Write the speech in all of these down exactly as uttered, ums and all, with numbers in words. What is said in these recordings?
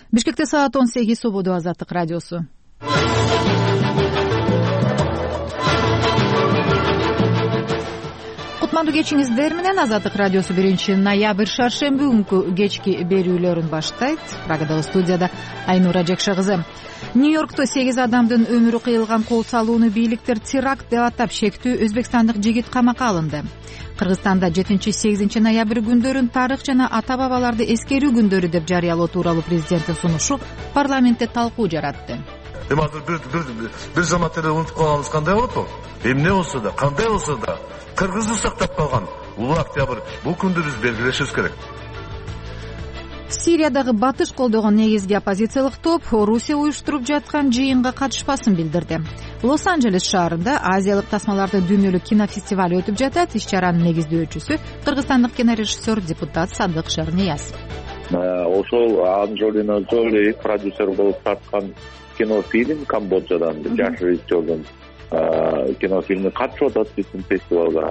Бишкекте саат он сегиз Субуду Азаттык радиосу. Кутмандуу кечиңиздер менен Азаттык радиосу биринчи ноябрь шаршемби күнкү кечки берүүлөрүн баштайт. Прагадагы студияда Айнура Жекше кызы. Нью-Йоркто сегиз адамдын өмүрү кыйылган кол салууну бийликтер теракт деп атап шектүү өзбекстандык жигит камакка алынды. Кыргызстанда жетинчи сегизинчи ноябрь күндөрүн тарых жана ата-бабаларды эскерүү күндөрү деп жарыялоо тууралуу президенттин сунушу парламентте талкуу жаратты. Эми азыр бир бир бир замат эле унутуп калганыбыз кандай болот о? Эмне болсо да, кандай болсо да кыргызды сактап калган улуу октябрь бул күндү биз белгилешибиз керек. Сириядагы батыш колдогон негизги оппозициялык топ Орусия уюштуруп жаткан жыйынга катышпасын билдирди. Лос-Анджелес шаарында азиялык тасмаларды дүйнөлүк кинофестиваль өтүп жатат. Иш-чаранын негиздөөчүсү кыргызстандык кинорежиссер, депутат Садык Шарнияз. Ошол Анджелина Джоли продюсер болуп тарткан кинофильм Камбоджадан жаш режиссердун кинофильми катышып атат биздин фестивалга.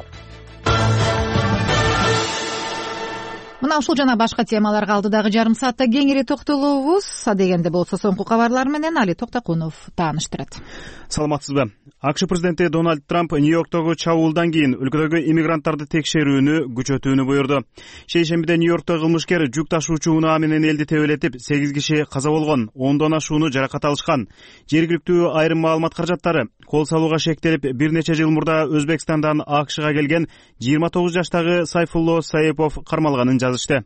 Мына ушул жана башка темаларга алдыдагы жарым саатта кеңири токтолобуз. Адегенде болсо соңку кабарлар менен Али Токтакунов тааныштырат. Саламатсызбы? АКШ президенти Дональд Трамп Нью-Йорктогу чабуулдан кийин өлкөдөгү иммигранттарды текшерүүнү күчөтүүнү буйрду. Шейшембиде Нью-Йоркто кылмышкер жүк ташуучу унаа менен элди тебелетип, сегиз киши каза болгон, ондон ашууну жаракат алышкан. Жергиликтүү айрым маалымат каражаттары кол салууга шектелип, бир нече жыл мурда Өзбекстандан АКШга келген жыйырма тогуз жаштагы Сайфулло Саипов кармалганын жазышты.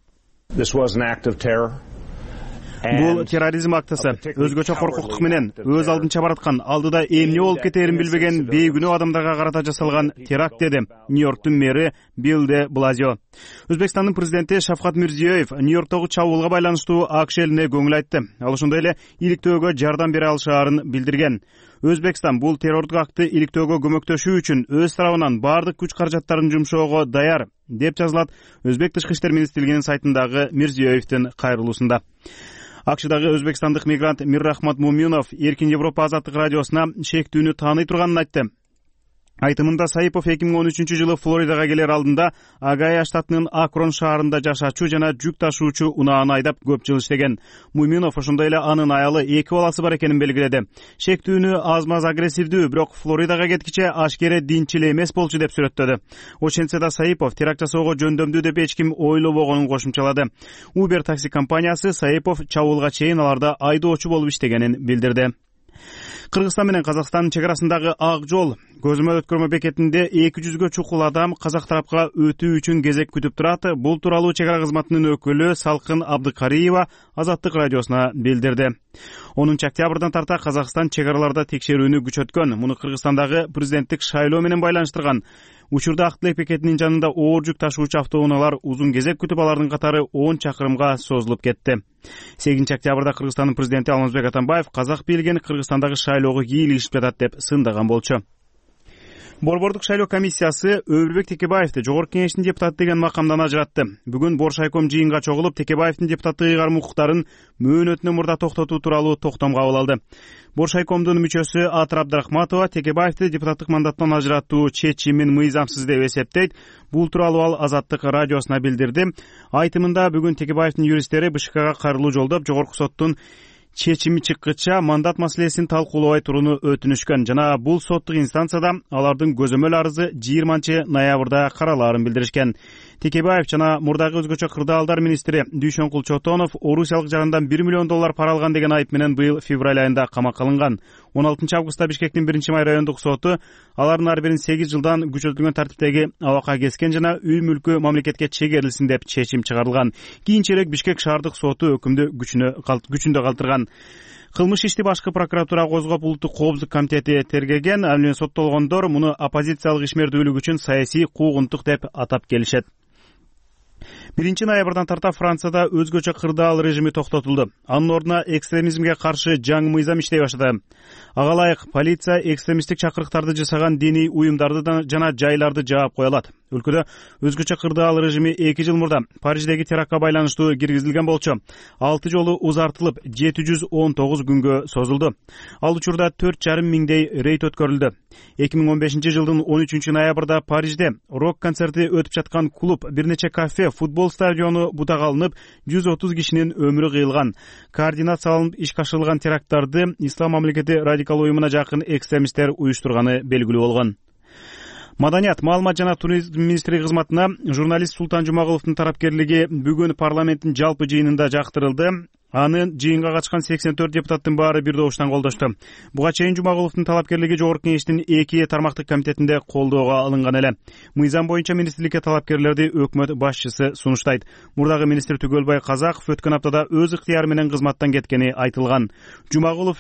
Бул терроризм актысы, өзгөчө коркуктук менен өз алдынча бараткан, алдыда эмне болуп кетерин билбеген бейгүнөө адамдарга карата жасалган теракт, деди Нью-Йорктун мэри Билл де Блазио. Өзбекстандын президенти Шавкат Мирзиёев Нью-Йорктогу чабуулга байланыштуу АКШ элине көңүл айтты. Ал ошондой эле иликтөөгө жардам бере алышаарын билдирген. Өзбекстан бул террордук акты иликтөөгө көмөктөшүү үчүн өз тарабынан бардык күч каражаттарын жумшоого даяр, деп жазылат Өзбек тышкы иштер министрлигинин сайтындагы Мирзиёевдин кайрылуусунда. АКШдагы өзбекстандык мигрант Миррахмат Муминов Эркин Европа Азаттык радиосуна шектүүнү тааный турганын айтты. Айтымында Саипов эки миң он үчүнчү жылы Флоридага келер алдында Агая штатынын Акрон шаарында жашачу жана жүк ташуучу унааны айдап көп жыл иштеген. Муминов ошондой эле анын аялы эки баласы бар экенин белгиледи. Шектүүнү аз-маз агрессивдүү, бирок Флоридага кеткиче ашкере динчил эмес болчу деп сүрөттөдү. Ошентсе да Саипов теракт жасоого жөндөмдүү деп эч ким ойлобогонун кошумчалады. Uber такси компаниясы Саипов чабуулга чейин аларда айдоочу болуп иштегенин билдирди. Кыргызстан менен Казакстандын чек арасындагы Ак жол көзөмөл өткөрмө бекетинде эки жүзгө чукул адам казак тарапка өтүү үчүн кезек күтүп турат. Бул тууралуу чек ара кызматынын өкүлү Салкын Абдыкариева Азаттык радиосуна билдирди. онунчу октябрдан тарта Казакстан чек араларда текшерүүнү күчөткөн. Муну Кыргызстандагы президенттик шайлоо менен байланыштырган. Учурда Ак Тилек бекетинин жанында оор жүк ташуучу автоунаалар узун кезек күтүп, алардын катары он чакырымга созулуп кетти. сегизинчи октябрда Кыргызстандын президенти Алмазбек Атамбаев казак бийлигин Кыргызстандагы шайлоого кийлигишип жатат деп сындаган болчу. Борбордук шайлоо комиссиясы Өмүрбек Текебаевди жогорку кеңештин депутаты деген макамдан ажыратты. Бүгүн Боршайком жыйынга чогулуп, Текебаевдин депутаттык ыйгарым укуктарын мөөнөтүнөн мурда токтотуу тууралуу токтом кабыл алды. Боршайкомдун мүчөсү Атыр Абдрахматова Текебаевди депутаттык мандаттан ажыратуу чечимин мыйзамсыз деп эсептейт. Бул тууралуу ал Азаттык радиосуна билдирди. Айтымында бүгүн Текебаевдин юристтери БШКга кайрылуу жолдоп, жогорку соттун чечими чыккыча мандат маселесин талкуулабай турууну өтүнүшкөн жана бул соттук инстанцияда алардын көзөмөл арызы жыйырманчы ноябрда каралаарын билдиришкен. Текебаев жана мурдагы өзгөчө кырдаалдар министри Дүйшөнкул Чотонов орусиялык жарандан бир миллион доллар пара алган деген айып менен быйыл февраль айында камакка алынган. он алтынчы августта Бишкектин биринчи май райондук соту алардын ар бирин сегиз жылдан күчөтүлгөн тартиптеги абакка кескен жана үй мүлкү мамлекетке чегерилсин деп чечим чыгарылган. Кийинчерээк Бишкек шаардык соту өкүмдү күчүндө калтырган. Кылмыш ишти башкы прокуратура козгоп, улуттук коопсуздук комитети тергеген. Ал менен соттолгондор муну оппозициялык ишмердүүлүк үчүн саясий куугунтук деп атап келишет. биринчи ноябрдан тарта Францияда өзгөчө кырдаал режими токтотулду. Анын ордуна экстремизмге каршы жаңы мыйзам иштей баштады. Ага ылайык полиция экстремисттик чакырыктарды жасаган диний уюмдарды жана жайларды жаап кое алат. өлкөдө өзгөчө кырдаал режими эки жыл мурда Париждеги терактка байланыштуу киргизилген болчу. алты жолу узартылып, жети жүз он тогуз күнгө созулду. Ал учурда төрт жарым миңдей рейд өткөрүлдү. эки миң он бешинчи жылдын он үчүнчү ноябрда Парижде рок концерти өтүп жаткан клуб, бир нече кафе, футбол стадиону бутага алынып, жүз отуз кишинин өмүрү кыйылган. Координацияланып ишке ашырылган теракттарды Ислам мамлекети радикал уюмуна жакын экстремисттер уюштурганы белгилүү болгон. Маданият, маалымат жана туризм министри кызматына журналист Султан Жумагуловдун тарапкерлиги бүгүн парламенттин жалпы жыйынында жактырылды. Аны жыйынга катышкан сексен төрт депутаттын баары бир добуштан колдошту. Буга чейин Жумагуловдун талапкерлиги Жогорку кеңештин эки тармактык комитетинде колдоого алынган эле. Мыйзам боюнча министрликке талапкерлерди өкмөт башчысы сунуштайт. Мурдагы министр Түгөлбай Казаков өткөн аптада өз ыктыяры менен кызматтан кеткени айтылган. Жумагулов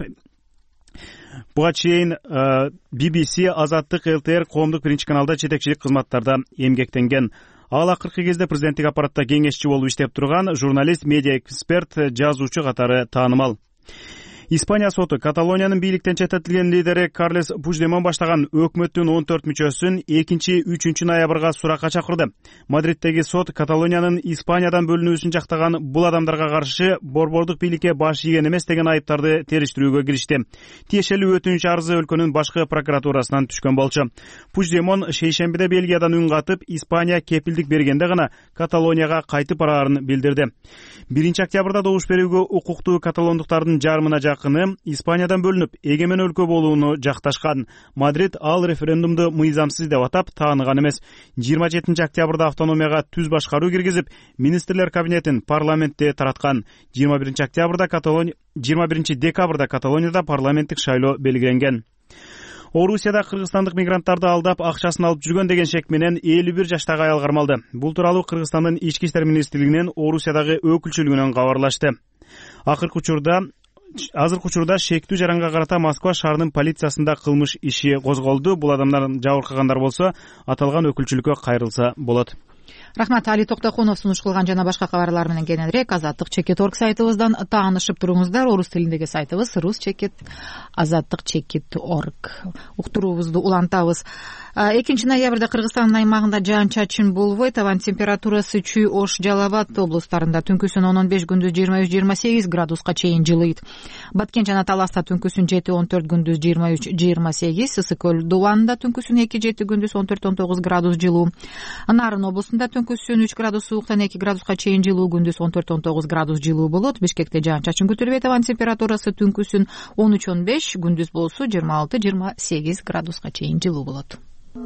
буга чейин би би си, Азаттык, эл тэ эр, коомдук биринчи каналда жетекчилик кызматтарда эмгектенген. Ал акыркы кезде президенттик аппаратта кеңешчи болуп иштеп турган журналист, медиа эксперт, жазуучу катары таанымал. Испания соту Каталониянын бийликтен четтетилген лидери Карлес Пучдемон баштаган өкмөттүн он төрт мүчөсүн экинчи үчүнчү ноябрга суракка чакырды. Мадриддеги сот Каталониянын Испаниядан бөлүнүүсүн жактаган бул адамдарга каршы борбордук бийликке баш ийген эмес деген айыптарды териштирүүгө киришти. Тиешелүү өтүнүч арызы өлкөнүн башкы прокуратурасынан түшкөн болчу. Пучдемон шейшембиде Бельгиядан үн катып, Испания кепилдик бергенде гана Каталонияга кайтып бараарын билдирди. биринчи октябрда добуш берүүгө укуктуу каталондуктардын жарымына жакыны Испаниядан бөлүнүп, эгемен өлкө болууну жакташкан. Мадрид ал референдумду мыйзамсыз деп атап тааныган эмес. жыйырма жетинчи октябрда автономияга түз башкаруу киргизип, министрлер кабинетин парламентте тараткан. жыйырма биринчи октябрда Каталония жыйырма биринчи декабрда Каталонияда парламенттик шайлоо белгиленген. Орусияда кыргызстандык мигранттарды алдап акчасын алып жүргөн деген шек менен элүү бир жаштагы аял кармалды. Бул тууралуу Кыргызстандын ички иштер министрлигинин Орусиядагы өкүлчүлүгүнөн кабарлашты. Акыркы учурда Азыркы учурда шектүү жаранга карата Москва шаарынын полициясында кылмыш иши козголду. Бул адамдар жабыркагандар болсо, аталган өкүлчүлүккө кайрылса болот. Рахмат, Али Токтокунов сунуш кылган жана башка кабарлар менен кененирээк Азаттык чекит точка орг сайтыбыздан таанышып туруңуздар. Орус тилиндеги сайтыбыз рус чекит азаттык чекит точка орг. Уктуруубузду улантабыз. экинчи ноябрда Кыргызстандын аймагында жаан-чачын болбойт. Абан температурасы Чүй, Ош, Жалал Абад облустарында түнкүсүн он он беш, күндүз жыйырма үч жыйырма сегиз градуска чейин жылыйт. Баткен жана Таласта түнкүсүн жети он төрт, күндүз жыйырма үч жыйырма сегиз. Ысык көл Дубанында түнкүсүн эки жети, күндүз он төрт он тогуз градус жылуу. Нарын облусунда түнкүсүн үч градус сууктан эки градуска чейин жылуу, күндүз он төрт он тогуз градус жылуу болот. Бишкекте жаан-чачын күтүлбөйт. Абан температурасы түнкүсүн он үч он беш, күндүз болсо жыйырма алты жыйырма сегиз градуска чейин жылуу болот.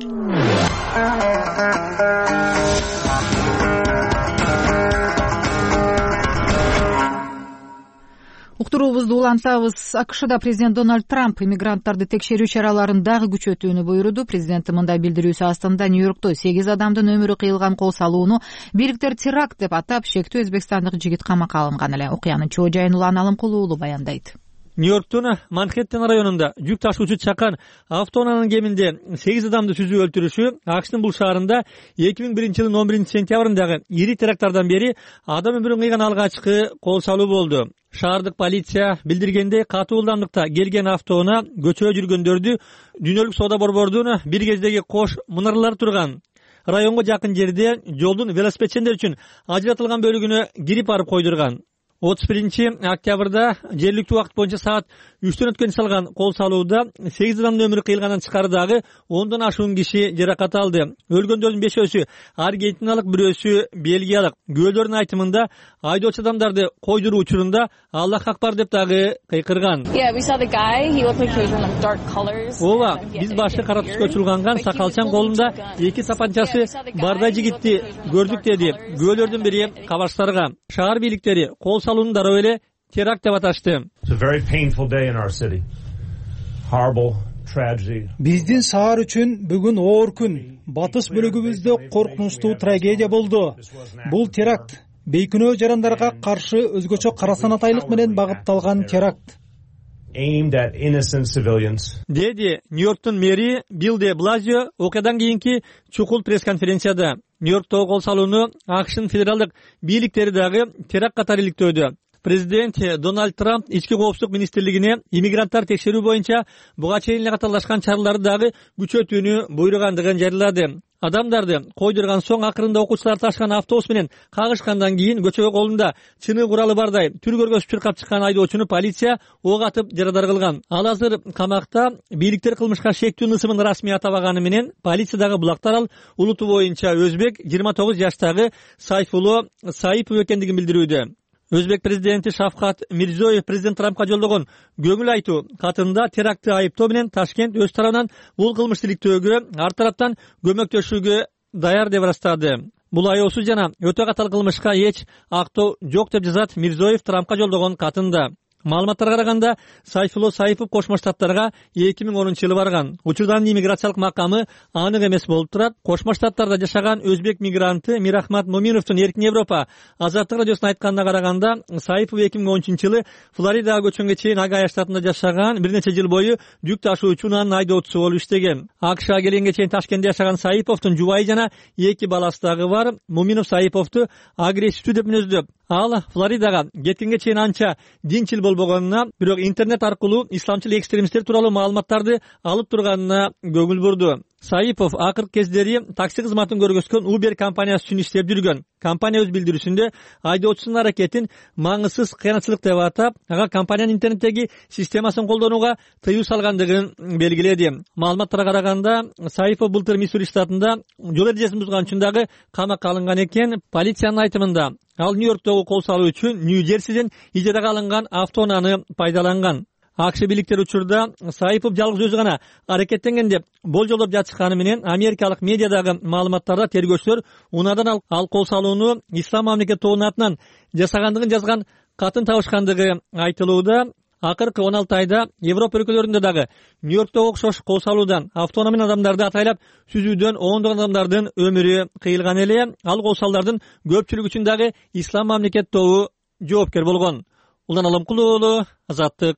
Уктуруубузду улантабыз. АКШда президент Дональд Трамп иммигранттарды текшерүү чараларын дагы күчөтүүнү буйруду. Президенттин мындай билдирүүсү астында Нью-Йоркто сегиз адамдын өмүрү кыйылган кол салууну бийликтер теракт деп атап, шектүү өзбекстандык жигит камакка алынган эле. Окуянын чоо жайын Улан Алымкулуу уулу баяндайт. Нью-Йорктун Манхэттен районунда жүк ташуучу чакан автоунаанын кеминде сегиз адамды сүзүү өлтүрүшү АКШтын бул шаарында эки миң биринчи жылдын он биринчи сентябрындагы ири теракттардан бери адам өмүрүн кыйган алгачкы кол салуу болду. Шаардык полиция билдиргендей, катуу ылдамдыкта келген автоунаа көчө жүргөндөрдү дүйнөлүк соода борбордун бир кездеги кош мунаралары турган районго жакын жерде жолдун велосипедчендер үчүн ажыратылган бөлүгүнө кирип барып койдурган. отуз биринчи октябрда жергиликтүү убакыт боюнча саат үчтөн өткөн салган кол салууда сегиз адамдын өмүрү кыйылгандан тышкарыдагы ондон ашуун киши жаракат алды. Өлгөндөрдүн бешөөсү аргентиналык, бирөөсү бельгиялык. Күбөлөрдүн айтымында айдоочу адамдарды койдуруу учурунда Аллах акбар деп дагы кыйкырган. Ооба, биз башы кара түскө чулганган, сакалчан, колунда эки тапанчасы бардай жигитти көрдүк, деди күбөлөрдүн бири кабарчтарга. Шаар бийликтери кол салууну дароо эле теракт деп аташты. Биздин шаар үчүн бүгүн оор күн. Батыш бөлүгүбүздө коркунучтуу трагедия болду. Бул теракт бейкүнөө жарандарга каршы өзгөчө карасанатайлык менен багытталган теракт. Деди Нью-Йорктун мэри Билл де Блазио окуядан кийинки чукул пресс-конференцияда. Нью-Йорктогу кол салууну АКШтын федералдык бийликтери дагы теракт катары иликтөөдө. Президент Дональд Трамп ички коопсуздук министрлигине иммигранттар текшерүү боюнча буга чейин эле катарлашкан чараларды дагы күчөтүүнү буйругандыгын жарыялады. Адамдарды койдурган соң акырында окуучулар ташкан автобус менен кагышкандан кийин көчөгө колунда чыны куралы бардай түр көргөзүп чуркап чыккан айдоочуну полиция ок атып жарадар кылган. Ал азыр камакта. Бийликтер кылмышка шектүү нысымын расмий атабаганы менен полициядагы булактар ал улуту боюнча өзбек жыйырма тогуз жаштагы Сайфулло Саипов экендигин билдирүүдө. Өзбек президенти Шавкат Мирзиёев президент Трампка жолдогон көңүл айтуу катында терактты айыптоо менен Ташкент өз тарабынан бул кылмышты иликтөөгө, ар тараптан көмөктөшүүгө даяр деп ырастады. Бул аяосуз жана өтө катар кылмышка эч актоо жок деп жазат Мирзиёев Трампка жолдогон катында. Маалыматтарга караганда, Сайфулло Саипов Кошмо Штаттарга эки миң онунчу жылы барган. Учурдан иммиграциялык макамы анык эмес болуп турат. Кошмо Штаттарда жашаган өзбек мигранты Мирахмат Моминовдун Эркин Европа Азаттык радиосуна айтканына караганда, Саипов эки миң он үчүнчү жылы Флоридага көчкөнгө чейин Огайо штатында жашаган, бир нече жыл бою жүк ташуучу унаанын айдоочусу болуп иштеген. АКШга келгенге чейин Ташкентте жашаган Саиповдун жубайы жана эки баласы дагы бар. Моминов Саиповду агрессивдүү деп мүнөздөп, ал Флоридага кеткенге чейин анча динчил болбогонуна, бирок интернет аркылуу исламчыл экстремисттер тууралуу маалыматтарды алып турганына көңүл бурду. Саипов акыркы кездери такси кызматын көргөзгөн Uber компаниясы үчүн иштеп жүргөн. Компания өз билдирүүсүндө айдоочусунун аракетин маңызсыз кыянатчылык деп атап, ага компаниянын интернеттеги системасын колдонууга тыюу салгандыгын белгиледи. Маалыматтарга караганда, Саипов былтыр Миссури штатында жол эрежесин бузган үчүн дагы камакка алынган экен. Полициянын айтымында, ал Нью-Йорктогу кол салуу үчүн Нью-Джерсиден ижарага алынган автоунааны пайдаланган. АКШ бийликтери учурда Саипов жалгыз өзү гана аракеттенген деп болжолдоп жатышканы менен америкалык медиадагы маалыматтарда тергөөчүлөр унаадан ал кол салууну Ислам мамлекет тобунун атынан жасагандыгын жазган катын табышкандыгы айтылууда. Акыркы он алты айда Европа өлкөлөрүндө дагы Нью-Йорктогу окшош кол салуудан, автоунаа менен адамдарды атайлап сүзүүдөн ондогон адамдардын өмүрү кыйылган эле. Ал кол салуулардын көпчүлүгү үчүн дагы Ислам мамлекет тобу жоопкер болгон. Улан Аламкул уулу, Азаттык.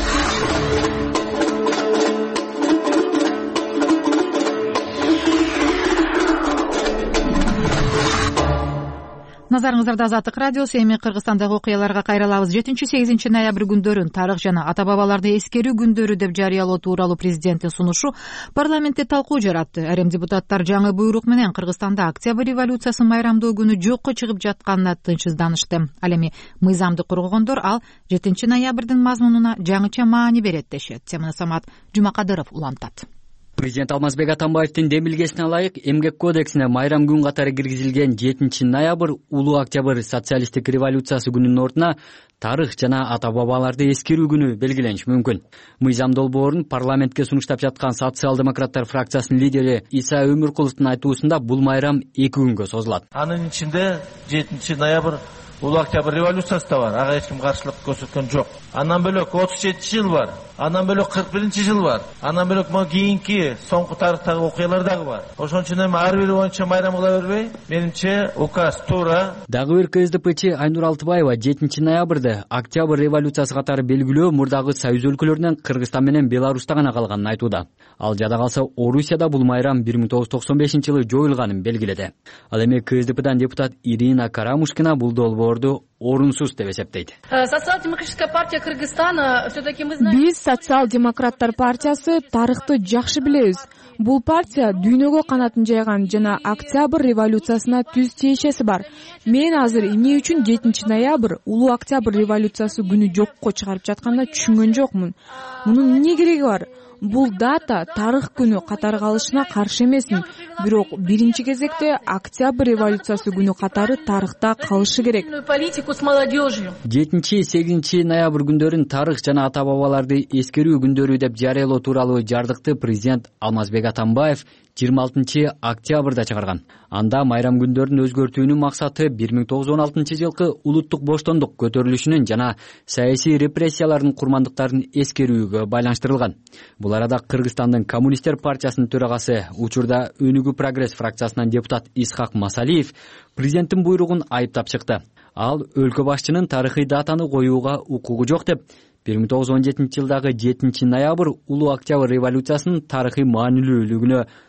Назарыңыздарда Азаттык радиосу. Эми Кыргызстандагы окуяларга кайрылабыз. жетинчи сегизинчи ноябрь күндөрүн тарых жана ата бабаларды эскерүү күндөрү деп жарыялоо тууралуу президенттин сунушу парламентте талкуу жаратты. Айрым депутаттар жаңы буйрук менен Кыргызстанда октябрь революциясын майрамдоо күнү жокко чыгып жатканына тынчсызданышты. Ал эми мыйзамды коргогондор ал жетинчи ноябрдын мазмунуна жаңыча маани берет дешет. Теманы Самат Жумакадыров улантат. Президент Алмазбек Атамбаевдин демилгесине ылайык Эмгек кодексине майрам күн катары киргизилген жетинчи ноябрь улуу октябрь социалисттик революциясы күнүнүн ордуна тарых жана ата бабаларды эскерүү күнү белгилениши мүмкүн. Мыйзам долбоорун парламентке сунуштап жаткан социал-демократтар фракциясынын лидери Иса Өмүркуловдун айтуусунда бул майрам эки күнгө созулат. Анын ичинде жетинчи ноябрь улуу октябрь революциясы да бар. Ага эч ким каршылык көрсөткөн жок. Андан бөлөк отуз жетинчи жыл бар. Андан бөлөк кырк биринчи жыл бар. Андан бөлөк могу кийинки соңку тарыхтагы окуялар дагы бар. Ошон үчүн эми ар бири боюнча майрам кыла бербей, менимче указ туура. Дагы бир КСДПчи Айнур Алтыбаева жетинчи ноябрда октябрь революциясы катары белгилөө мурдагы союз өлкөлөрүнөн Кыргызстан менен Беларуста гана калганын айтууда. Ал жада калса Орусияда бул майрам бир миң тогуз жүз токсон бешинчи жылы жоюлганын белгиледи. Ал эми КСДПдан депутат Ирина Карамушкина бул долбоорду орунсуз деп эсептейт. Социал-демократическая партия Кыргызстана все-таки мы знаем. Биз социал-демократтар партиясы тарыхты жакшы билебиз. Бул партия дүйнөгө канатын жайган жана октябрь революциясына түз тиешеси бар. Мен азыр эмне үчүн жетинчи ноябрь улуу октябрь революциясы күнү жокко чыгарып жатканда түшүнгөн жокмун. Мунун эмне кереги бар? Бул дата тарых күнү катары калышына каршы эмесмин, бирок биринчи кезекте октябрь революциясы күнү катары тарыхта калышы керек. жетинчи сегизинчи ноябрь күндөрүн тарых жана ата бабаларды эскерүү күндөрү деп жарыялоо тууралуу жардыкты президент Алмазбек Атамбаев жыйырма алтынчы октябрда чыгарган. Анда майрам күндөрүн өзгөртүүнүн максаты бир миң тогуз жүз он алтынчы жылкы улуттук боштондук көтөрүлүшүнүн жана саясий репрессиялардын курмандыктарын эскерүүгө байланыштырылган. Бул арада Кыргызстандын коммунисттер партиясынын төрагасы, учурда Өнүгүү прогресс фракциясынан депутат Исхак Масалиев президенттин буйругун айыптап чыкты. Ал өлкө башчынын тарыхый датаны коюуга укугу жок деп, бир миң тогуз жүз он жетинчи жылдагы жетинчи ноябрь улуу октябрь революциясынын тарыхый маанилүүлүгүнө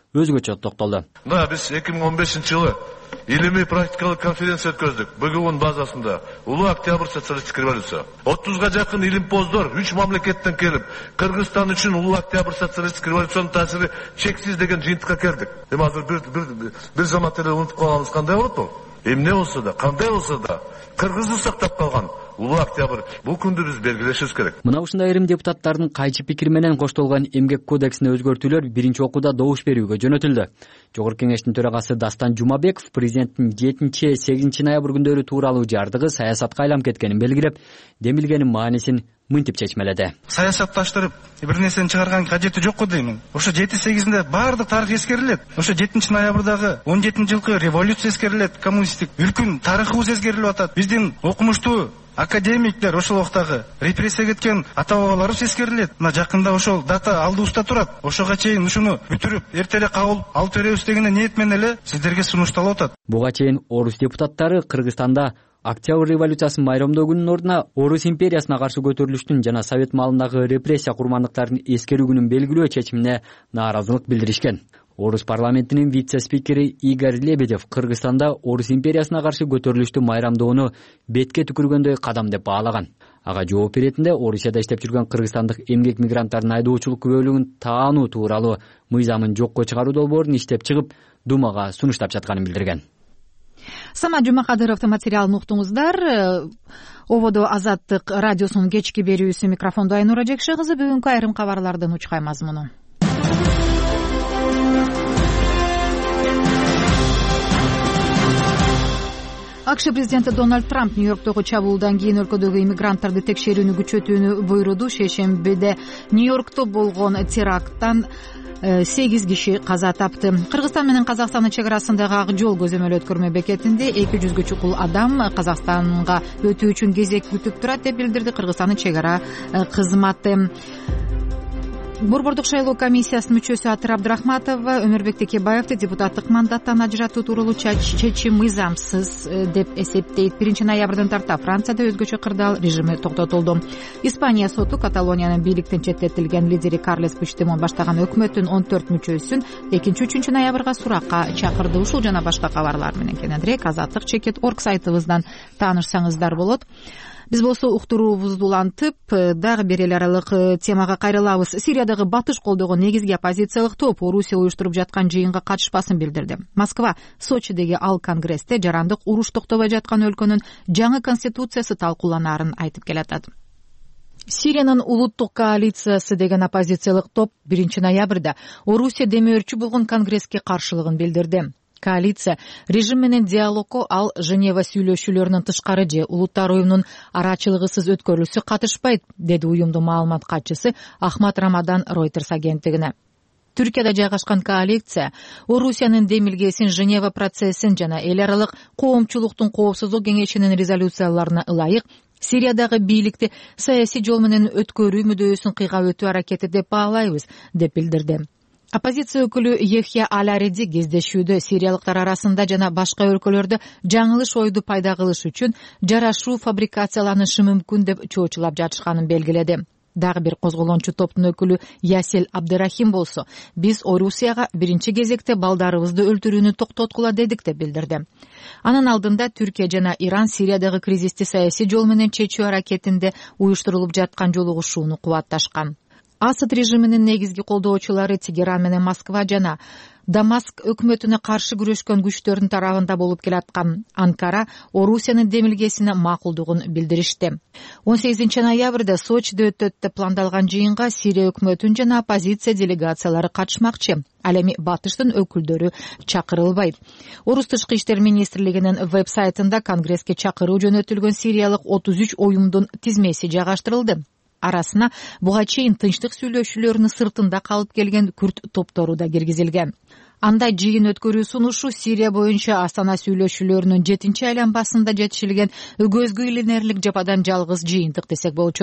өзгөчө токтолду. Мына биз эки миң он бешинчи жылы илимий практикалык конференция өткөздүк. БГУнун базасында Улуу Октябрь социалисттик революция. отузга жакын илимпоздор үч мамлекеттен келип, Кыргызстан үчүн Улуу Октябрь социалисттик революциянын таасири чексиз деген жыйынтыкка келдик. Эми азыр бир бир бир замат эле унутуп калганыбыз кандай болот бул? Эмне болсо да, кандай болсо да кыргызды сактап калган Улуу Октябрь бул күндү биз белгилешибиз керек. Мына ушундай айрым депутаттардын кайчы пикири менен коштолгон эмгек кодексине өзгөртүүлөр биринчи окууда добуш берүүгө жөнөтүлдү. Жогорку кеңештин төрагасы Дастан Жумабеков президенттин жетинчи сегизинчи ноябрь күндөрү тууралуу жардыгы саясатка айланып кеткенин белгилеп, демилгенин маанисин мынтип чечмеледи. Саясатташтырып бир нерсени чыгарган кажети жок го деймин. Ошо жети сегизинде баардык тарых эскерилет. Ошо жетинчи ноябрдагы он жетинчи жылкы революция эскерилет, коммунисттик үлкүн тарыхыбыз эскерилип атат. Биздин окумуштуу академиктер ошол убактагы репрессия кеткен ата бабаларыбыз эскерилет. Мына жакында ошол дата алдыбызда турат. Ошого чейин ушуну бүтүрүп, эртерээк кабыл алып беребиз деген ниет менен эле сиздерге сунушталып атат. Буга чейин орус депутаттары Кыргызстанда Октябрь революциясын майрамдоо күнүнүн ордуна Орус империясына каршы көтөрүлүштүн жана совет маалындагы репрессия курмандыктарын эскерүү күнүн белгилөө чечимине нааразылык билдиришкен. Орус парламентинин вице-спикери Игорь Лебедев Кыргызстанда Орус империясына каршы көтөрүлүштү майрамдоону бетке түкүргөндөй кадам деп баалаган. Ага жооп беретинде Орусияда иштеп жүргөн кыргызстандык эмгек мигранттардын айдоочулук күбөлүгүн таануу тууралуу мыйзамын жокко чыгаруу долбоорун иштеп чыгып, Думага сунуштап жатканын билдирген. Самат Жумакадыровдун материалын уктуңуздар. Ободо Азаттык радиосунун кечки берүүсү, микрофондо Айнура Жекше кызы. Бүгүнкү айрым кабарлардын учкай мазмуну. АКШ президенти Дональд Трамп Нью-Йорктогу чабуулдан кийин өлкөдөгү иммигранттарды текшерүүнү күчөтүүнү буйруду. Шейшембиде Нью-Йоркто болгон теракттан сегиз киши каза тапты. Кыргызстан менен Казакстандын чек арасындагы ак жол көзөмөл өткөрмө бекетинде эки жүзгө чукул адам Казакстанга өтүү үчүн кезек күтүп турат деп билдирди Кыргызстандын чек ара кызматы. Борбордук шайлоо комиссиясынын мүчөсү Атыр Абдрахматова Өмүрбек Текебаевди депутаттык мандаттан ажыратуу тууралуу чечим мыйзамсыз деп эсептейт. биринчи ноябрдан тарта Францияда өзгөчө кырдаал режими токтотулду. Испания соту Каталониянын бийликтен четтетилген лидери Карлес Пучдемон баштаган өкмөттүн он төрт мүчөсүн экинчи үчүнчү ноябрга суракка чакырды. Ушул жана башка кабарлар менен кененирээк азаттык чекит орг сайтыбыздан таанышсаңыздар болот. Биз болсо уктуруубузду улантып, дагы бир эл аралык темага кайрылабыз. Сириядагы батыш колдогон негизги оппозициялык топ Орусия уюштуруп жаткан жыйынга катышпасын билдирди. Москва Сочидеги ал конгрессте жарандык уруш токтобой жаткан өлкөнүн жаңы конституциясы талкууланаарын айтып келатат. Сириянын улуттук коалициясы деген оппозициялык топ биринчи ноябрда Орусия демөөрчү болгон конгресске каршылыгын билдирди. Коалиция режим менен диалогко ал Женева сүйлөшүүлөрүнүн тышкары же улуттар уюмунун арачылыгысыз өткөрүлсө катышпайт, деди уюмдун маалымат катчысы Ахмат Рамадан Reuters агенттигине. Түркияда жайгашкан коалиция Орусиянын демилгесин, Женева процессин жана эл аралык коомчулуктун коопсуздук кеңешинин резолюцияларына ылайык Сириядагы бийликти саясий жол менен өткөрүү мүдөөсүн кыйгап өтүү аракети деп баалайбыз, деп билдирди. Оппозиция өкүлү Ехья Алареди кездешүүдө сириялыктар арасында жана башка өлкөлөрдө жаңылыш ойду пайда кылыш үчүн жарашуу фабрикацияланышы мүмкүн деп чоочулап жатышканын белгиледи. Дагы бир козголоончу топтун өкүлү Ясел Абдырахим болсо, биз Орусияга биринчи кезекте балдарыбызды өлтүрүүнү токтоткула дедик деп билдирди. Анын алдында Түркия жана Иран Сириядагы кризисти саясий жол менен чечүү аракетинде уюштурулуп жаткан жолугушууну кубатташкан. Асад режиминин негизги колдоочулары Тегеран менен Москва жана Дамаск өкмөтүнө каршы күрөшкөн күчтөрдүн тарабында болуп келаткан Анкара Орусиянын демилгесине макулдугун билдиришти. он сегизинчи ноябрда Сочиде өтөт деп пландалган жыйынга Сирия өкмөтүнүн жана оппозиция делегациялары катышмакчы. Ал эми батыштын өкүлдөрү чакырылбайт. Орус тышкы иштер министрлигинин веб-сайтында конгресске чакыруу жөнөтүлгөн сириялык отуз үч уюмдун тизмеси жайгаштырылды. Арасына буга чейин тынчтык сүйлөшүүлөрүнүн сыртында калып келген күрд топтору да киргизилген. Андай жыйын өткөрүү сунушу Сирия боюнча Астана сүйлөшүүлөрүнүн жетинчи айланбасында жетишилген көзгө илинерлик жападан жалгыз жыйынтык десек болчудай.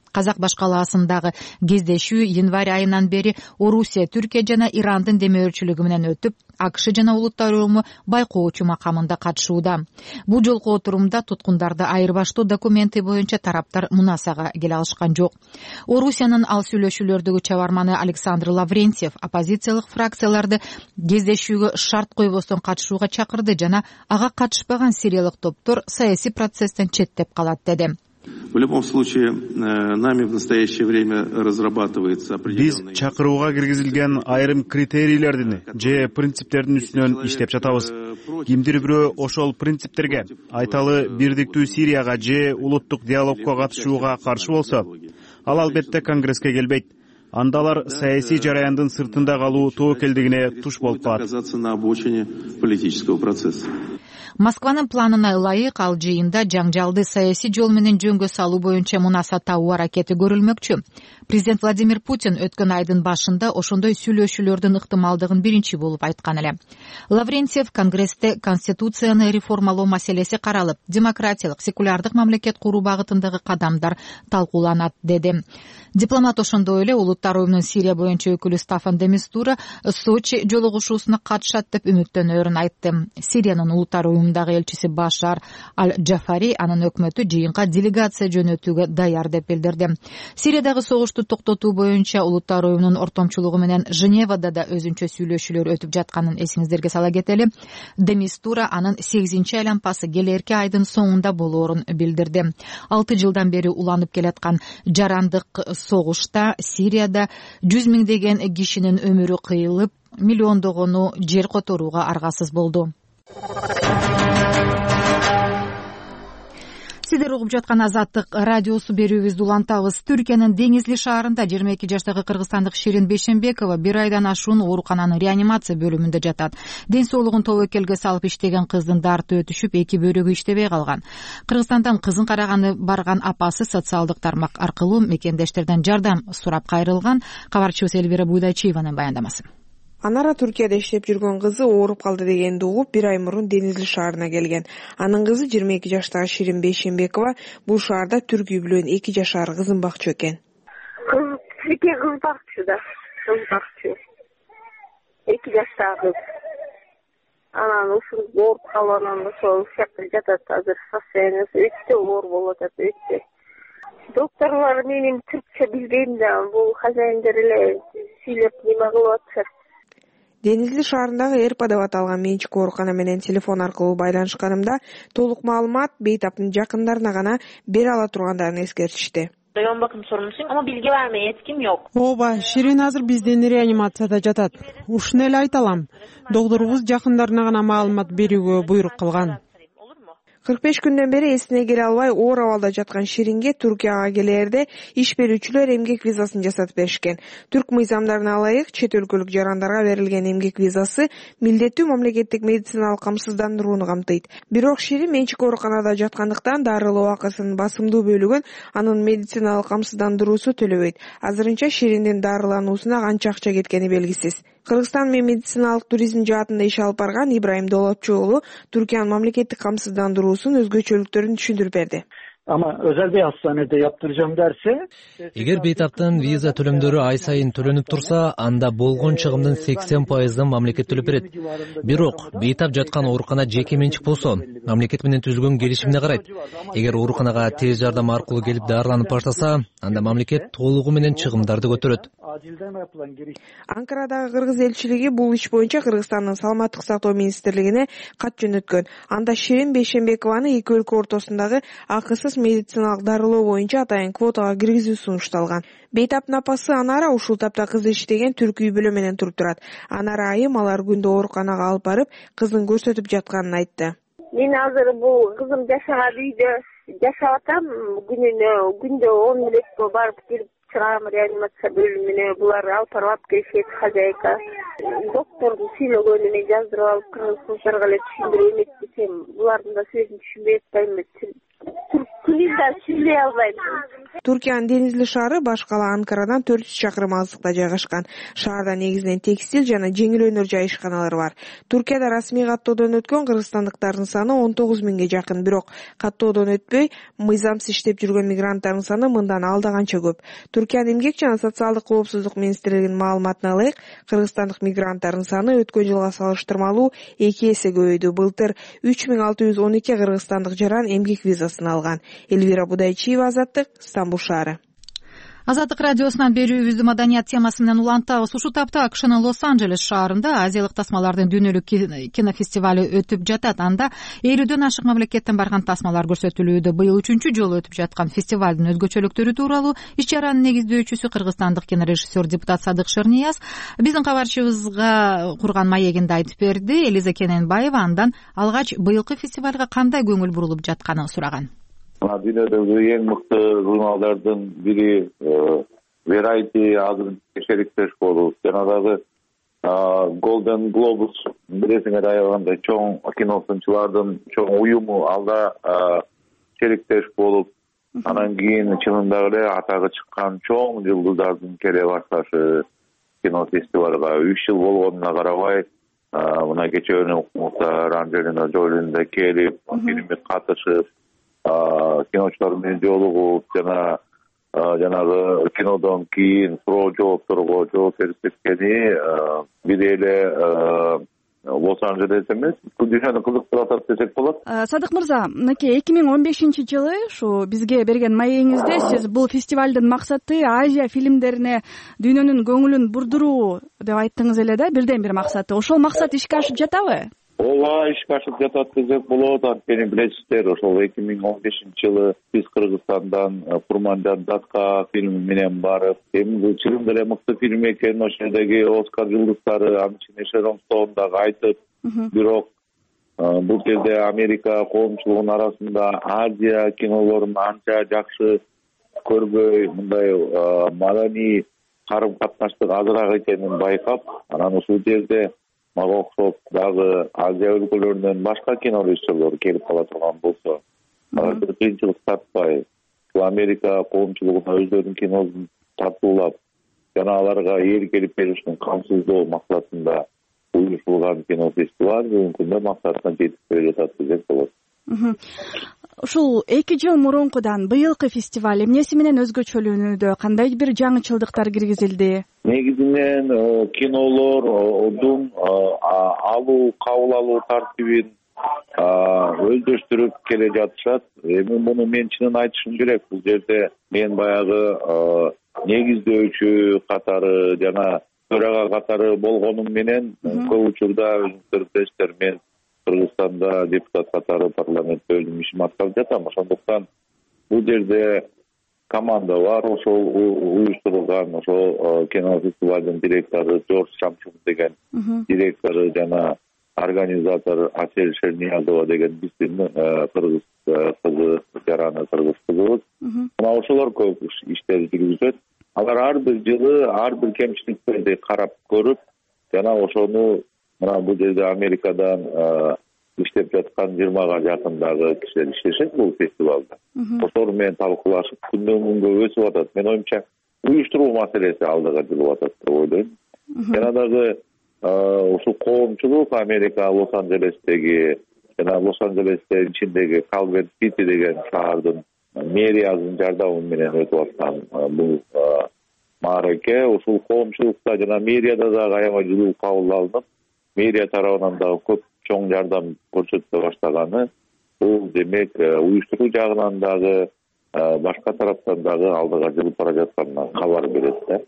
Казак башкалаасындагы кездешүү январь айынан бери Орусия, Түркия жана Ирандын демөөрчүлүгү менен өтүп, АКШ жана Улуттар уюму байкоочу макамында катышууда. Бул жолку отурумда туткундарды айырбаштоо документи боюнча тараптар мунасага келе алышкан жок. Орусиянын ал сүйлөшүүлөрдөгү чабарманы Александр Лаврентьев оппозициялык фракцияларды кездешүүгө шарт койбостон катышууга чакырды жана ага катышпаган сириялык топтор саясий процесстен четтеп калат деди. В любом случае, нами в настоящее время разрабатывается определенный... Биз чакырууга киргизилген айрым критерийлердин же принциптердин үстүнөн иштеп жатабыз. Кимдир бирөө ошол принциптерге, айталы бирдиктүү Сирияга же улуттук диалогко катышууга каршы болсо, ал албетте Конгресске келбейт. Анда алар саясий жараяндын сыртында калуу тобокелдигине туш болуп калат. На обочине политического процесса. Москванын планына ылайык ал жыйында жаңжалды саясий жол менен жөнгө салуу боюнча мунаса табуу аракети көрүлмөкчү. Президент Владимир Путин өткөн айдын башында ошондой сүйлөшүүлөрдүн ыктымалдыгын биринчи болуп айткан эле. Лаврентьев Конгрессте конституцияны реформалоо маселеси каралып, демократиялык, секулярдык мамлекет куруу багытындагы кадамдар талкууланат деди. Дипломат ошондой эле Улуттар уюмунун Сирия боюнча өкүлү Стаффан де Мистура Сочи жолугушуусуна катышат деп үмүттөнөөрүн айтты. Сириянын Улуттар уюмундагы элчиси Башар Аль-Джафари анын өкмөтү жыйынга делегация жөнөтүүгө даяр деп билдирди. Сириядагы согушту токтотуу боюнча Улуттар уюмунун ортомчулугу менен Женевада да өзүнчө сүйлөшүүлөр өтүп жатканын эсиңиздерге сала кетели. Де Мистура анын сегизинчи айланпасы келерки айдын соңунда болоорун билдирди. алты жылдан бери уланып келаткан жарандык согушта Сирияда жүз миңдеген кишинин өмүрү кыйылып, миллиондогону жер которууга аргасыз болду. Сиздер угуп жаткан Азаттык радиосу берүүбүздү улантабыз. Түркиянын Деңизли шаарында жыйырма эки жаштагы кыргызстандык Ширин Бейшенбекова бир айдан ашуун оорукананын реанимация бөлүмүндө жатат. Ден соолугун тобокелге салып иштеген кыздын дарты өтүшүп, эки бөйрөгү иштебей калган. Кыргызстандан кызын караганы барган апасы социалдык тармак аркылуу мекендештерден жардам сурап кайрылган. Кабарчыбыз Элвира Буйдачиеванын баяндамасы. Анара Түркияда иштеп жүргөн кызы ооруп калды дегенди угуп, бир ай мурун Денизли шаарына келген. Анын кызы жыйырма эки жаштагы Ширин Бейшенбекова бул шаарда түрк үй бүлөнүн эки жашар кызын бакчу экен. Кыз тирке кыз бакчу да, кыз бакчу. эки жаштагы кыз. Анан ушул ооруп калып, анан ошол жакта жатат азыр. Состояниясы өтө оор болуп атат, өтө. Докторлор менин түркчө билбейм да, бул хозяиндер эле сүйлөп неме кылып атышат. Денизли шаарындагы Эрпа деп аталган менчик оорукана менен телефон аркылуу байланышканымда толук маалымат бейтаптын жакындарына гана бере ала тургандарын эскертишти. Yoğun bakım sorumlusuyum ama bilgi vermeye yetkim yok. Ооба, Ширин азыр бизден реанимацияда жатат. Ушуну эле айта алам. Докторубуз жакындарына гана маалымат берүүгө буйрук кылган. кырк беш күндөн бери эсине келе албай оор абалда жаткан Ширинге Түркияга келээрде иш берүүчүлөр эмгек визасын жасатып беришкен. Түрк мыйзамдарына ылайык чет өлкөлүк жарандарга берилген эмгек визасы милдеттүү мамлекеттик медициналык камсыздандырууну камтыйт. Бирок Ширин менчик ооруканада жаткандыктан дарылоо акысынын басымдуу бөлүгүн анын медициналык камсыздандыруусу төлөбөйт. Азырынча Шириндин дарылануусуна канча акча кеткени белгисиз. Кыргызстан менен медициналык туризм жаатында иш алып барган Ибраим Долопчу уулу Түркиянын мамлекеттик камсыздандыруусунун өзгөчөлүктөрүн түшүндүрүп берди. Ama özel bir hastanede yaptıracağım derse... Eğer beytaptan viza төлөмдөрү ай сайын төлөнүп турса, анда болгон чыгымдын сексен пайызын мамлекет төлөп берет. Бирок бейтап жаткан оорукана жеке менчик болсо, мамлекет менен түзүлгөн келишимди карайт. Эгер ооруканага тез жардам аркылуу келип дарыланып баштаса, анда мамлекет толугу менен чыгымдарды көтөрөт. Анкарадагы кыргыз элчилиги бул иш боюнча Кыргызстандын саламаттык сактоо министрлигине кат жөнөткөн. Анда Ширин Бейшенбекованы эки өлкө ортосундагы акысыз медициналык дарылоо боюнча атайын квотага киргизүү сунушталган. Бейтаптын апасы Анара ушул тапта кызы иштеген түрк үй бүлө менен туруп турат. Анара айым алар күндө ооруканага алып барып, кызын көрсөтүп жатканын айтты. Мен азыр бул кызым жашаган үйдө жашап атам. Күнүнө күндө он мүнөткө барып келип чыгам реанимация бөлүмүнө. Булар алып барып келишет хозяйка. Доктордун сүйлөгөнүнө жаздырып алып кыргыз кыздарга эле түшүндүрүп эметсем, булардын да сөзүн түшүнбөй атпаймынбы. Түрк күнүнөн сүйлөй албайм. Туркиянын деңизли шаары баш кала Анкарадан төрт жүз чакырым алыстыкта жайгашкан. Шаарда негизинен текстиль жана жеңил өнөр жай ишканалары бар. Туркияда расмий каттоодон өткөн кыргызстандыктардын саны он тогуз миңге жакын, бирок каттоодон өтпөй мыйзамсыз иштеп жүргөн мигранттардын саны мындан алда канча көп. Туркиянын эмгек жана социалдык коопсуздук министрлигинин маалыматына ылайык, кыргызстандык мигранттардын саны өткөн жылга салыштырмалуу эки эсе көбөйдү. Былтыр үч миң алты жүз он эки кыргызстандык жаран эмгек визасын алган. Эльвира Будайчиева, Азаттык, Стамбул шаары. Азаттык радиосунан берүүбүздү маданият темасы менен улантабыз. Ушул тапта АКШнын Лос-Анджелес шаарында азиялык тасмалардын дүйнөлүк кинофестивалю өтүп жатат. Анда элүүдөн ашык мамлекеттен барган тасмалар көрсөтүлүүдө. Быйыл үчүнчү жолу өтүп жаткан фестивалдын өзгөчөлүктөрү тууралуу иш чаранын негиздөөчүсү кыргызстандык кинорежиссер депутат Садык Шернияз биздин кабарчыбызга курган маегинде айтып берди. Элиза Кененбаева андан алгач быйылкы фестивалга кандай көңүл бурулуп жатканын сураган. Дүйнөдөгү эң мыкты журналдардын бири Variety азыр шериктеш болуп, жана дагы Golden Globus билесиңер аягында чоң киносунчулардын чоң уюму алда шериктеш болуп, анан кийин чынында эле атагы чыккан чоң жылдыздардын келе башташы кинофестивалга үч жыл болгонуна карабай, мына кечээ Мухтар Анжелина Джолин да келип, фильмге катышып, киночулар менен жолугуп, жана жанагы кинодон кийин суроо жоопторго жооп беришкени бир эле Лос-Анджелес эмес, дүйнөнү кызыктырып атат десек болот. Садык мырза, мынакей эки миң он бешинчи жылы ушу бизге берген маегиңизде сиз бул фестивалдын максаты Азия фильмдерине дүйнөнүн көңүлүн бурдуруу деп айттыңыз эле да, бирден бир максаты. Ошол максат ишке ашып жатабы? Ооба, ишке ашып жатат десек болот. Анткени билесиздер, ошол эки миң он бешинчи жылы биз Кыргызстандан Курманжан Датка фильми менен барып, эми чынында эле мыкты фильм экен, ошол жердеги Оскар жылдыздары, анын ичинде Шерон Стоун дагы айтып, бирок бул жерде Америка коомчулугунун арасында Азия кинолорун анча жакшы көрбөй, мындай маданий карым-катнаштык азыраак экенин байкап, анан ушул жерде мага окшоп дагы Азия өлкөлөрүнөн башка кино режиссерлор келип кала турган болсо, алар кыйынчылык тартпай, бул Америка коомчулугуна өздөрүнүн киносун тартуулап, жана аларга ээлик беришин камсыздоо максатында уюштурулган кинофестиваль бүгүнкү күндө максатына жетип келе жатат десек болот. Ушул эки жыл мурункудан быйылкы фестиваль эмнеси менен өзгөчөлөнүүдө, кандай бир жаңычылдыктар киргизилди? Негизинен кинолордун алуу, кабыл алуу тартибин өздөштүрүп келе жатышат. Эми муну мен чынын айтышым керек. Бул жерде мен баягы негиздөөчү катары жана төрага катары болгонум менен көп учурда өзүңүздөр билесиздер, мен Кыргызстанда депутат катары парламентте өзүм ишим аткарып жатам. Ошондуктан бул жерде команда бар, ошол уюштурулган, ошол кинофестивалдын директору Жорж Шамшин деген директору жана организатор Асель Шерниязова деген биздин кыргыз кызы, жараны кыргыз кызыбыз. Мына ошолор көп иштерди жүргүзөт. Алар ар бир жылы ар бир кемчиликтерди карап көрүп, жана ошону мына бул жерде Америкадан иштеп жаткан жыйырмага жакындагы кишилер иштешет бул фестивалда. Ошолор менен талкуулашып, күндөн күнгө өсүп атат. Мен оюмча уюштуруу маселеси алдыга жылып атат деп ойлойм. Жана дагы ушул коомчулук Америка Лос-Анджелестеги жана Лос-Анджелестин ичиндеги Калвер-Сити деген шаардын мэриясынын жардамы менен өтүп аткан бул маареке, ушул коомчулукта жана мэрияда дагы аябай жылуу кабыл алынып, мэрия тарабынан дагы көп чоң жардам көрсөтүлө баштаганы, бул демек уюштуруу жагынан дагы башка тараптан дагы алдыга жылып бара жатканынан кабар берет да.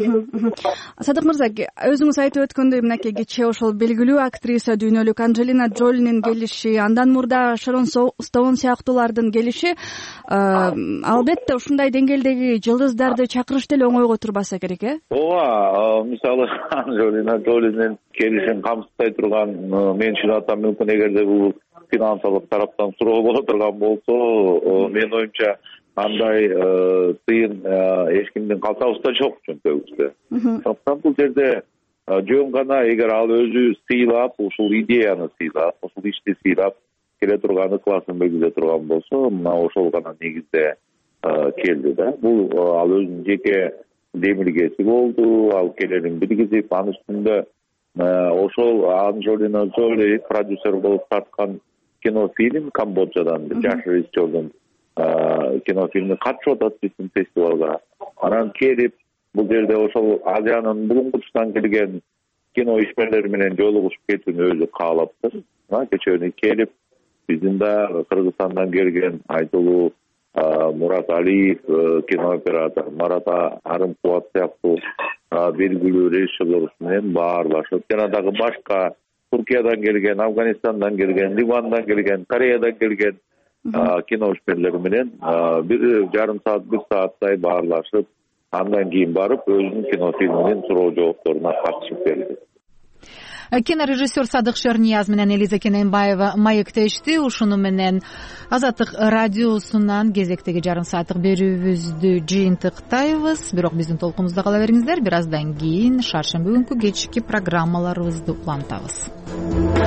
Садык мырза, өзүңүз айтып өткөндөй, мынакей кечээ ошол белгилүү актриса дүйнөлүк Анжелина Джолинин келиши, андан мурда Шерон Стоун сыяктуулардын келиши, албетте ушундай деңгээлдеги жылдыздарды чакырыш деле оңойго турбаса керек, э? Ооба, мисалы Анжелина Джолинин келишин камсыздай турган, мен чын атам мүмкүн эгерде бул финансылык тараптан суроо боло турган болсо, мен оюмча андай тыйын эч кимдин калтабызда жок чөнтөгүбүздө. Ошондуктан бул жерде жөн гана эгер ал өзү сыйлап, ушул идеяны сыйлап, ушул ишти сыйлап келе турган ыкласын билдире турган болсо мына ошол гана негизде келди да. Бул ал өзүнүн жеке демилгеси болду. Ал келерин билгизип, анын үстүндө ошол Анджелина Джоли продюсер болуп тарткан кинофильм Камбоджадан жаш режиссердун кинофильми катышып атат биздин фестивалга. Анан келип бул жерде ошол Азиянын булунгу тушунан келген кино ишмерлери менен жолугушуп кетүүнү өзү каалаптыр. Кечээ келип биздин да Кыргызстандан келген айтылуу Мурат Алиев кинооператор, Марат Арымкубат сыяктуу белгилүү режиссерлор менен баарлашып, жана дагы башка Туркиядан келген, Афганистандан келген, Ливандан келген, Кореядан келген кино ишмерлери менен бир жарым саат, бир сааттай баарлашып, андан кийин барып өзүнүн кинофильминин суроо жоопторуна катышып берди. Кинорежиссер Садык Шернияз менен Элиза Кененбаева маектешти. Ушуну менен Азаттык радиосунан кезектеги жарым сааттык берүүбүздү жыйынтыктайбыз. Бирок биздин толкунубузда кала бериңиздер. Бир аздан кийин шаршемби күнкү кечки программаларыбызды улантабыз.